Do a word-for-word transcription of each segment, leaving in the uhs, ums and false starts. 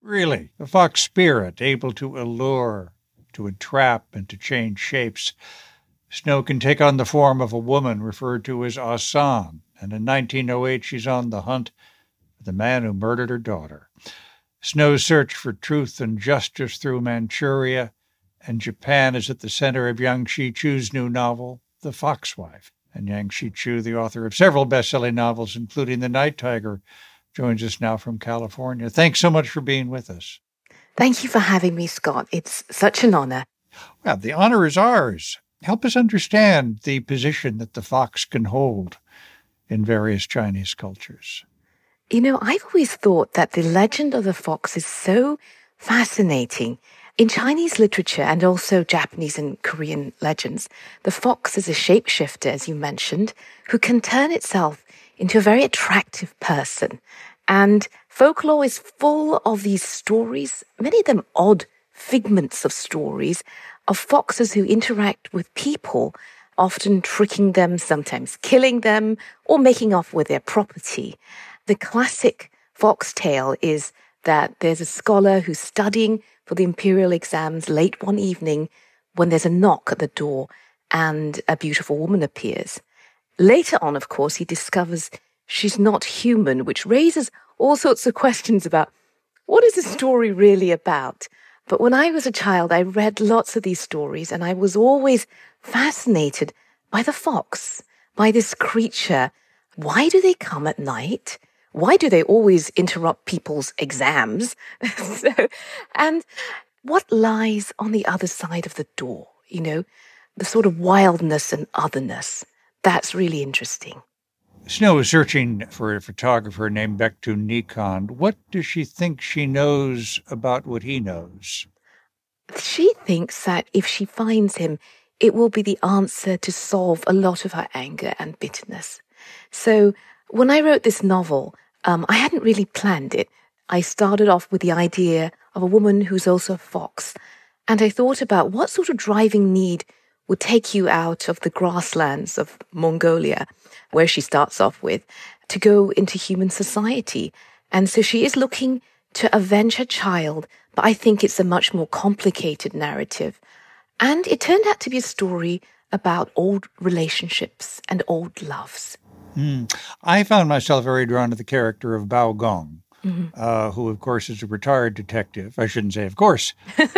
Really, the fox spirit, able to allure, to entrap, and to change shapes. Snow can take on the form of a woman referred to as Asan, and in nineteen oh eight she's on the hunt for the man who murdered her daughter. Snow's search for truth and justice through Manchuria and Japan is at the center of Yang Shichu's new novel, The Foxwife. And Yang Shichu, the author of several best-selling novels, including The Night Tiger, joins us now from California. Thanks so much for being with us. Thank you for having me, Scott. It's such an honor. Well, the honor is ours. Help us understand the position that the fox can hold in various Chinese cultures. You know, I've always thought that the legend of the fox is so fascinating. In Chinese literature and also Japanese and Korean legends, the fox is a shapeshifter, as you mentioned, who can turn itself into a very attractive person. And folklore is full of these stories, many of them odd figments of stories, of foxes who interact with people, often tricking them, sometimes killing them, or making off with their property. The classic fox tale is that there's a scholar who's studying for the imperial exams late one evening when there's a knock at the door and a beautiful woman appears. Later on, of course, he discovers she's not human, which raises all sorts of questions about what is the story really about? But when I was a child, I read lots of these stories, and I was always fascinated by the fox, by this creature. Why do they come at night? Why do they always interrupt people's exams? so, and what lies on the other side of the door? You know, the sort of wildness and otherness. That's really interesting. Snow is searching for a photographer named Baekdu Nikon. What does she think she knows about what he knows? She thinks that if she finds him, it will be the answer to solve a lot of her anger and bitterness. So when I wrote this novel, um, I hadn't really planned it. I started off with the idea of a woman who's also a fox. And I thought about what sort of driving need would take you out of the grasslands of Mongolia, where she starts off with, to go into human society. And so she is looking to avenge her child, but I think it's a much more complicated narrative. And it turned out to be a story about old relationships and old loves. Mm. I found myself very drawn to the character of Bao Gong, Mm-hmm. uh, who, of course, is a retired detective. I shouldn't say, of course.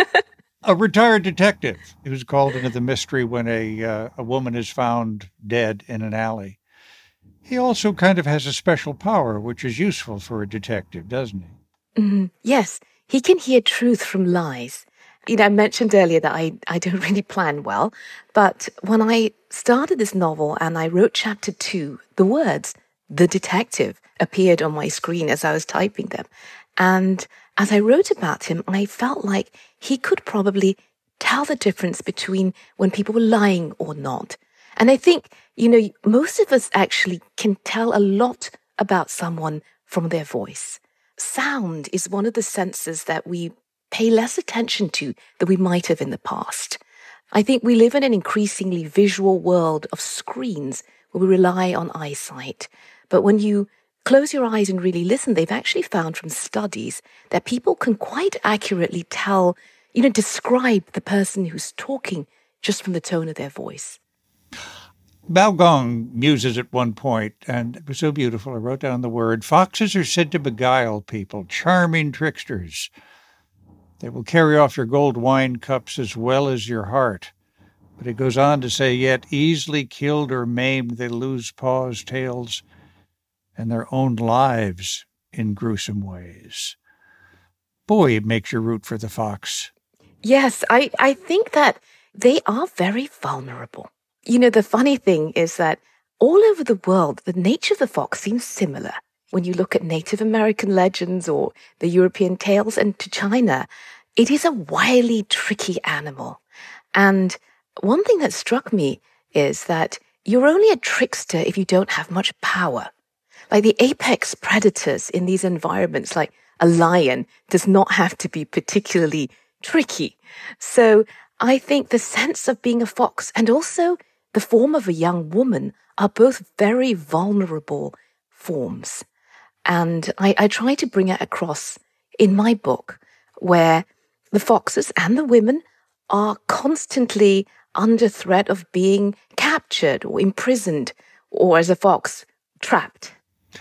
A retired detective who's called into the mystery when a uh, a woman is found dead in an alley. He also kind of has a special power, which is useful for a detective, doesn't he? Mm-hmm. Yes, he can hear truth from lies. You know, I mentioned earlier that I, I don't really plan well, but when I started this novel and I wrote chapter two, the words, "the detective," appeared on my screen as I was typing them. And as I wrote about him, I felt like he could probably tell the difference between when people were lying or not. And I think, you know, most of us actually can tell a lot about someone from their voice. Sound is one of the senses that we pay less attention to than we might have in the past. I think we live in an increasingly visual world of screens where we rely on eyesight. But when you close your eyes and really listen, they've actually found from studies that people can quite accurately tell, you know, describe the person who's talking just from the tone of their voice. Bao Gong muses at one point, and it was so beautiful, I wrote down the word, "Foxes are said to beguile people, charming tricksters. They will carry off your gold wine cups as well as your heart." But it goes on to say, "Yet easily killed or maimed, they lose paws, tails, and their own lives in gruesome ways." Boy, it makes you root for the fox. Yes, I, I think that they are very vulnerable. You know, the funny thing is that all over the world, the nature of the fox seems similar. When you look at Native American legends or the European tales, and to China, it is a wily, tricky animal. And one thing that struck me is that you're only a trickster if you don't have much power. Like the apex predators in these environments, like a lion, does not have to be particularly tricky. So I think the sense of being a fox and also the form of a young woman are both very vulnerable forms. And I, I try to bring it across in my book, where the foxes and the women are constantly under threat of being captured or imprisoned, or as a fox, trapped.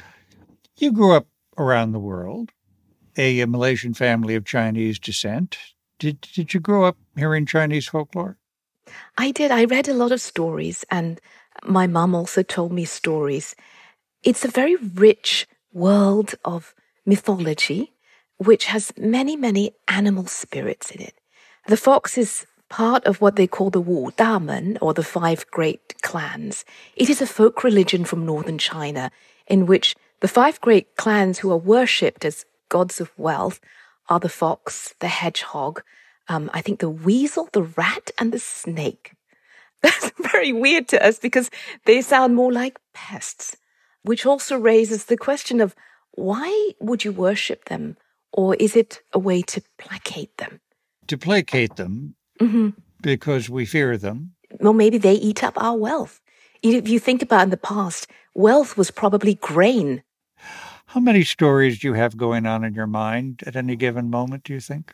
You grew up around the world, a Malaysian family of Chinese descent. Did, did you grow up hearing Chinese folklore? I did. I read a lot of stories, and my mum also told me stories. It's a very rich world of mythology, which has many, many animal spirits in it. The fox is part of what they call the Wu Damen, or the five great clans. It is a folk religion from northern China, in which the five great clans who are worshipped as gods of wealth are the fox, the hedgehog, um, I think the weasel, the rat, and the snake. That's very weird to us because they sound more like pests, which also raises the question of why would you worship them? Or is it a way to placate them? To placate them, mm-hmm. because we fear them. Well, maybe they eat up our wealth. If you think about in the past, wealth was probably grain. How many stories do you have going on in your mind at any given moment, do you think?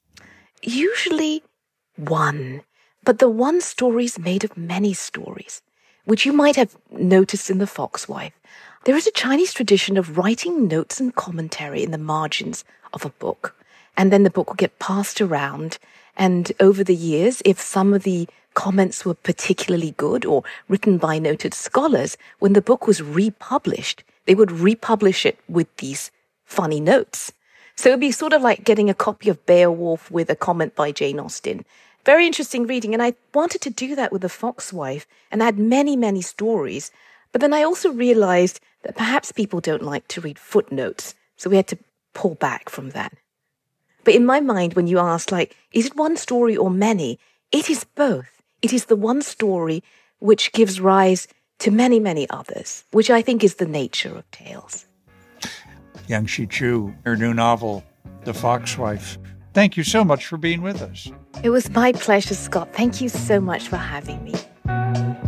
Usually one. But the one story is made of many stories, which you might have noticed in The Foxwife. There is a Chinese tradition of writing notes and commentary in the margins of a book. And then the book will get passed around. And over the years, if some of the comments were particularly good or written by noted scholars, when the book was republished, they would republish it with these funny notes. So it would be sort of like getting a copy of Beowulf with a comment by Jane Austen. Very interesting reading. And I wanted to do that with The Foxwife and add many, many stories. But then I also realized that perhaps people don't like to read footnotes. So we had to pull back from that. But in my mind, when you ask, like, is it one story or many? It is both. It is the one story which gives rise to many, many others, which I think is the nature of tales. Yang-Shih Chu, her new novel, The Foxwife. Thank you so much for being with us. It was my pleasure, Scott. Thank you so much for having me.